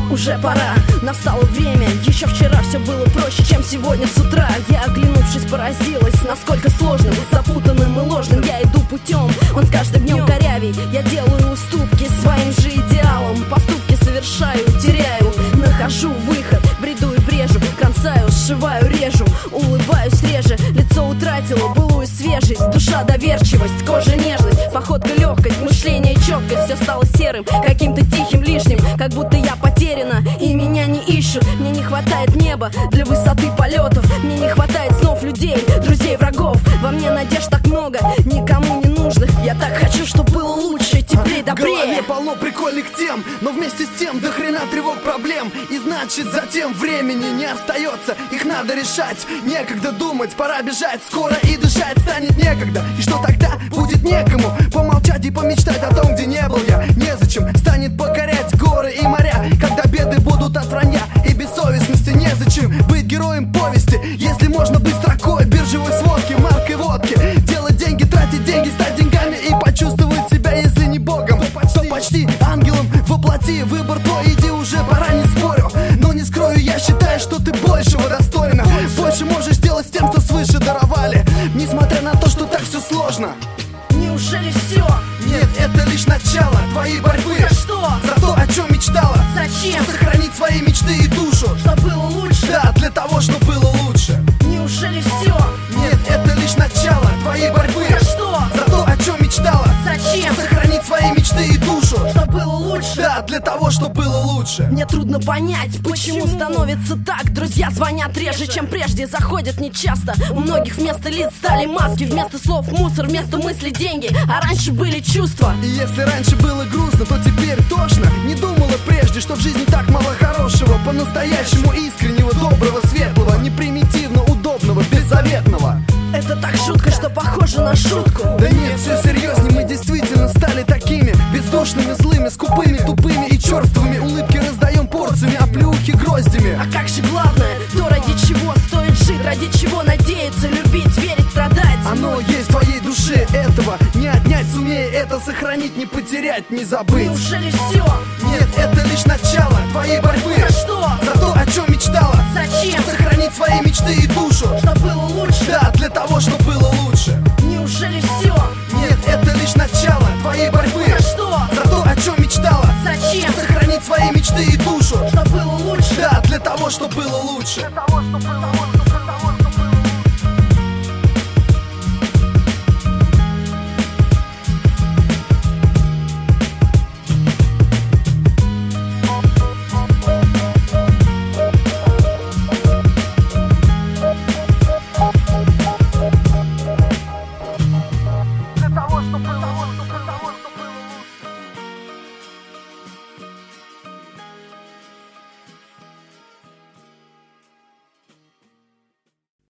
уже пора, настало время. Еще вчера все было проще, чем сегодня с утра. Я, оглянувшись, поразилась, насколько сложным, запутанным и ложным я иду путем. Он с каждым днем корявей. Я делаю уступки своим же идеалам, поступки совершаю, теряю, нахожу выход, бреду и брежу, кромсаю, сшиваю, режу, улыбаюсь реже. Лицо утратило былую свежесть, душа доверчивость, кожа нежность, походка легкость, мышление четкость. Все стало серым, каким-то тихим, лишним, как будто я потеряна и меня не ищут. Мне не хватает неба для высоты полетов, мне не хватает снов, людей, друзей, врагов. Во мне надежд так много, никому не нужных. Я так хочу, чтобы было лучше, теплее, добрее. В голове полно прикольных тем, но вместе с тем до хрена тревог, проблем. И значит затем времени не остается, их надо решать. Некогда думать, пора бежать, скоро и дышать станет некогда. И что тогда? Будет некому помолчать и помечтать о том, где не был я. Незачем станет покорять горы и моря, когда беды будут от вранья и бессовестности. Незачем быть героем повести, если можно быть строкой биржевой сводки, маркой водки. Делать деньги, тратить деньги, стать деньгами и почувствовать себя, если не богом, то почти ангелом воплоти. Выбор твой, иди уже, пора, не спорю. Но не скрою, я считаю, что ты большего достойна. Больше можешь делать с тем, что свыше даровали, несмотря на то, что так все сложно. Неужели все? Нет, это лишь начало твоей борьбы. За что? За то, о чем мечтала. Зачем? Чтобы сохранить свои мечты и душу. Что было лучше? Да, для того, чтобы было лучше. Неужели все? Нет, это лишь начало твоей борьбы. За что? За то, о чем мечтала. Зачем? Чтобы сохранить свои мечты и душу. Что было лучше? Да, для того, чтобы было лучше. Мне трудно понять, почему становится так. Друзья звонят реже, чем прежде, заходят нечасто. У многих вместо лиц стали маски, вместо слов мусор, вместо мыслей деньги. А раньше были чувства. И если раньше было грустно, то теперь тошно. Не думала прежде, что в жизни так мало хорошего, по-настоящему искреннего, доброго, светлого, не примитивно удобного, беззаветного. Это так шутка, что похоже на шутку. Да нет, все серьезнее, мы действительно стали такими бездушными, злыми, скупыми, тупыми и черствыми. Улыбки раздаем порциями, а плюхи гроздями. А как же главное, то ради чего стоит жить, ради чего надеяться, любить, верить, страдать. Оно есть в твоей душе, этого не отнять, сумея это сохранить, не потерять, не забыть. Неужели все? Нет, это лишь начало твоей борьбы. За что? За то, о чем мечтала. Зачем? Чтобы сохранить свои мечты и душу. Что было лучше? Да, для того, чтобы было лучше. Неужели все? Нет, это лишь начало твоей борьбы. За что? За то, о чем мечтала. Зачем? Чтобы сохранить свои мечты и душу. Что было лучше? Да, для того, чтобы было лучше. Для того, чтобы было лучше.